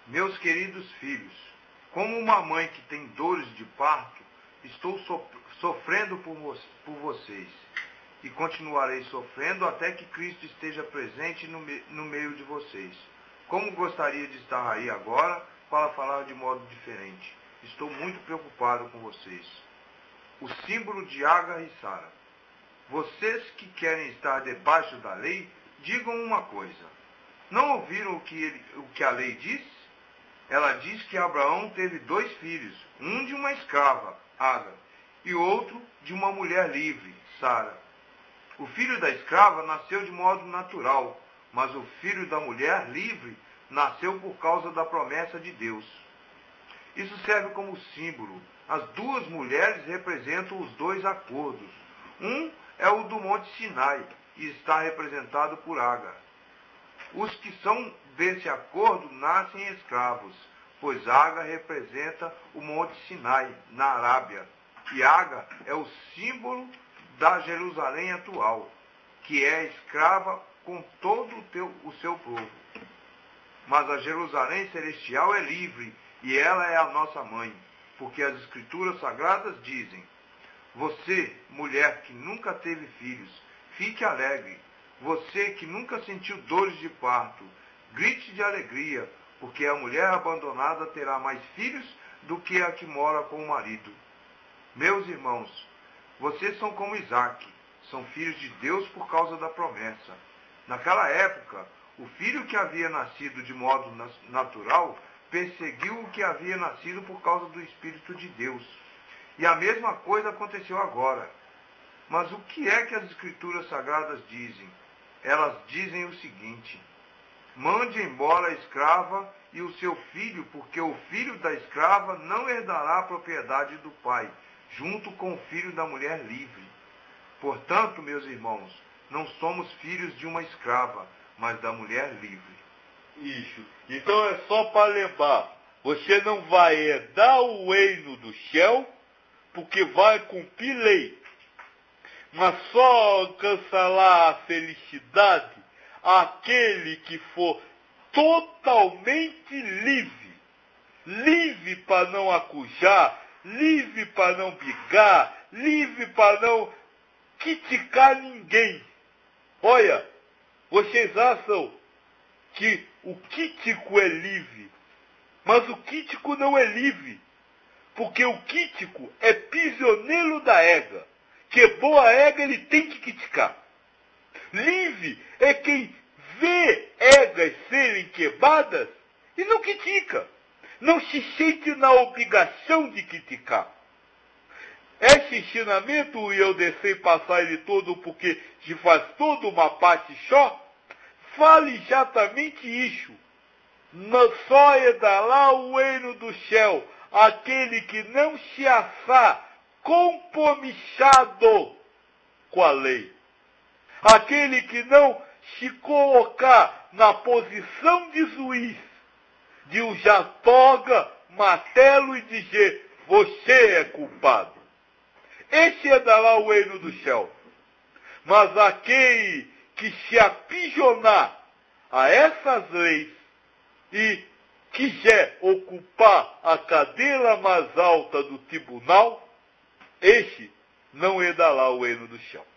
Meus queridos filhos, como uma mãe que tem dores de parto, estou sofrendo por vocês, e continuarei sofrendo até que Cristo esteja presente no meio de vocês. Como gostaria de estar aí agora para falar de modo diferente. Estou muito preocupado com vocês. O símbolo de Agar e Sara. Vocês que querem estar debaixo da lei, digam uma coisa. Não ouviram o que a lei diz? Ela diz que Abraão teve 2 filhos, um de uma escrava, Agar, e outro de uma mulher livre, Sara. O filho da escrava nasceu de modo natural, mas o filho da mulher livre nasceu por causa da promessa de Deus. Isso serve como símbolo. As 2 mulheres representam os 2 acordos. Um é o do Monte Sinai e está representado por Agar. Os que são desse acordo nascem escravos, pois Agar representa o Monte Sinai, na Arábia, e Agar é o símbolo da Jerusalém atual, que é escrava com todo o seu povo. Mas a Jerusalém celestial é livre, e ela é a nossa mãe, porque as Escrituras Sagradas dizem: você, mulher que nunca teve filhos, fique alegre. Você que nunca sentiu dores de parto, grite de alegria, porque a mulher abandonada terá mais filhos do que a que mora com o marido. Meus irmãos, vocês são como Isaque, são filhos de Deus por causa da promessa. Naquela época, o filho que havia nascido de modo natural perseguiu o que havia nascido por causa do Espírito de Deus. E a mesma coisa aconteceu agora. Mas o que é que as Escrituras Sagradas dizem? Elas dizem o seguinte: mande embora a escrava e o seu filho, porque o filho da escrava não herdará a propriedade do pai, junto com o filho da mulher livre. Portanto, meus irmãos, não somos filhos de uma escrava, mas da mulher livre. Isso. Então é só para lembrar, você não vai herdar o reino do céu, porque vai cumprir lei. Mas só alcançará a felicidade aquele que for totalmente livre. Livre para não acujar, livre para não brigar, livre para não criticar ninguém. Olha, vocês acham que o crítico é livre, mas o crítico não é livre, porque o crítico é prisioneiro da ega. Quebrou a ega, ele tem que criticar. Livre é quem vê egas serem quebradas e não critica. Não se sente na obrigação de criticar. Esse ensinamento, e eu deixei passar ele todo porque se faz toda uma parte só, fala exatamente isso. Não só herdará o reino do céu aquele que não se assar compromissado com a lei. Aquele que não se colocar na posição de juiz, de usar toga, martelo e dizer: você é culpado. Esse herdará o reino do céu. Mas aquele que se aprisionar a essas leis e quiser ocupar a cadeira mais alta do tribunal, este não herdará o reino do céu.